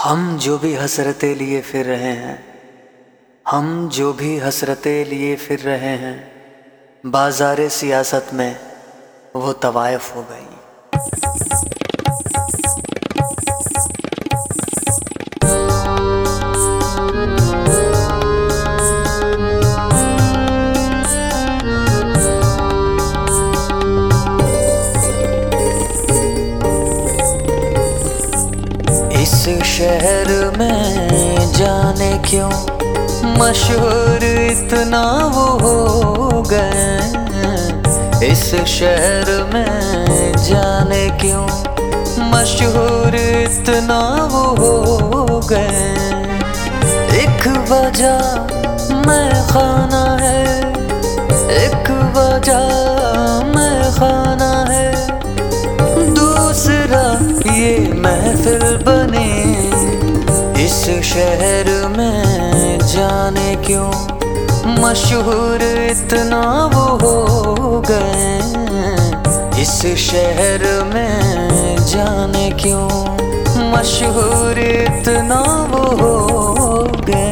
हम जो भी हसरतें लिए फिर रहे हैं, हम जो भी हसरतें लिए फिर रहे हैं, बाज़ारे सियासत में वो तवायफ हो गई। इस शहर में जाने क्यों मशहूर इतना वो हो गए। इस शहर में जाने क्यों मशहूर इतना वो हो गए। एक वजह मैं खाना है, एक वजह मैं खाना है, दूसरा ये महफिल बने। इस शहर में जाने क्यों मशहूर इतना वो हो गए। इस शहर में जाने क्यों मशहूर इतना वो हो गए।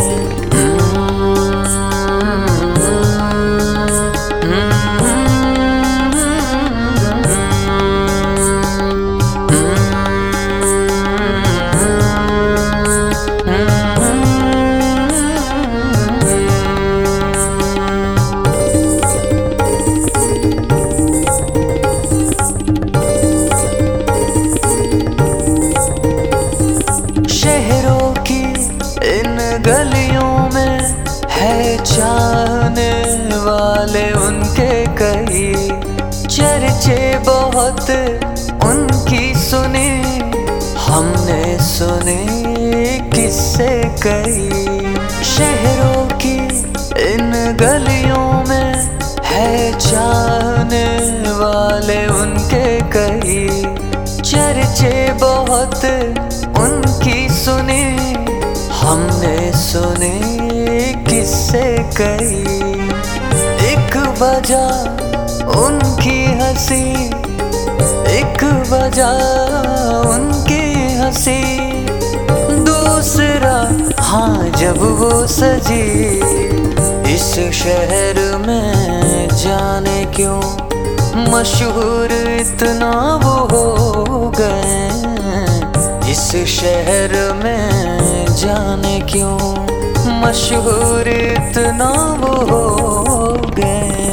गलियों में है चाहने वाले उनके कई, चर्चे बहुत उनकी सुने, हमने सुने किससे कई। शहरों की इन गलियों में है चाहने वाले उनके कई, चर्चे बहुत उनकी सुने, हमने सुने किससे कई। एक वजह उनकी हंसी, एक वजह उनकी हंसी, दूसरा हाँ जब वो सजी। इस शहर में जाने क्यों मशहूर इतना वो हो गए। इस शहर में जाने क्यों मशहूर इतना वो हो गए।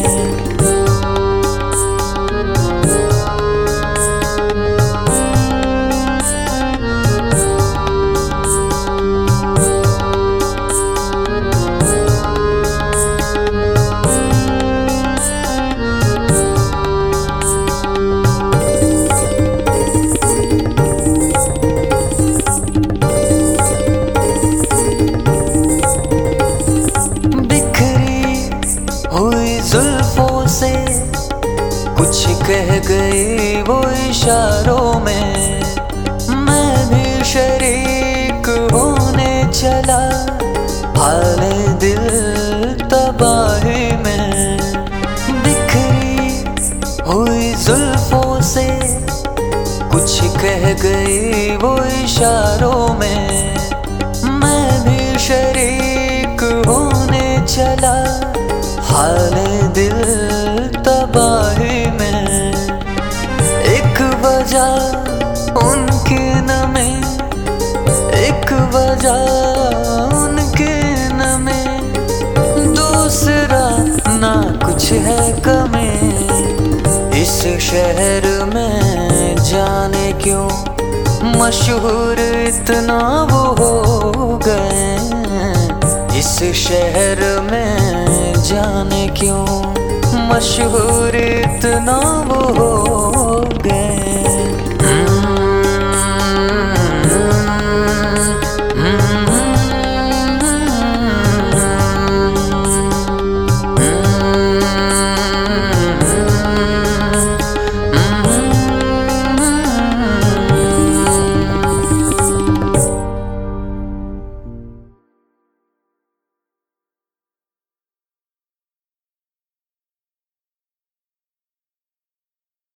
जुल्फों से कुछ कह गई वो इशारों में, मैं भी शरीक होने चला हाले दिल तबाही में। बिखरी हुई जुल्फों से कुछ कह गई वो इशारों में, मैं भी शरीक होने चला हाले दिल तबाही में। एक वजह उनके नमे, एक वजह उनके नमे, दूसरा ना कुछ है कमी। इस शहर में जाने क्यों मशहूर इतना वो हो गए। इस शहर में जाने क्यों मशहूर इतना वो हो गए।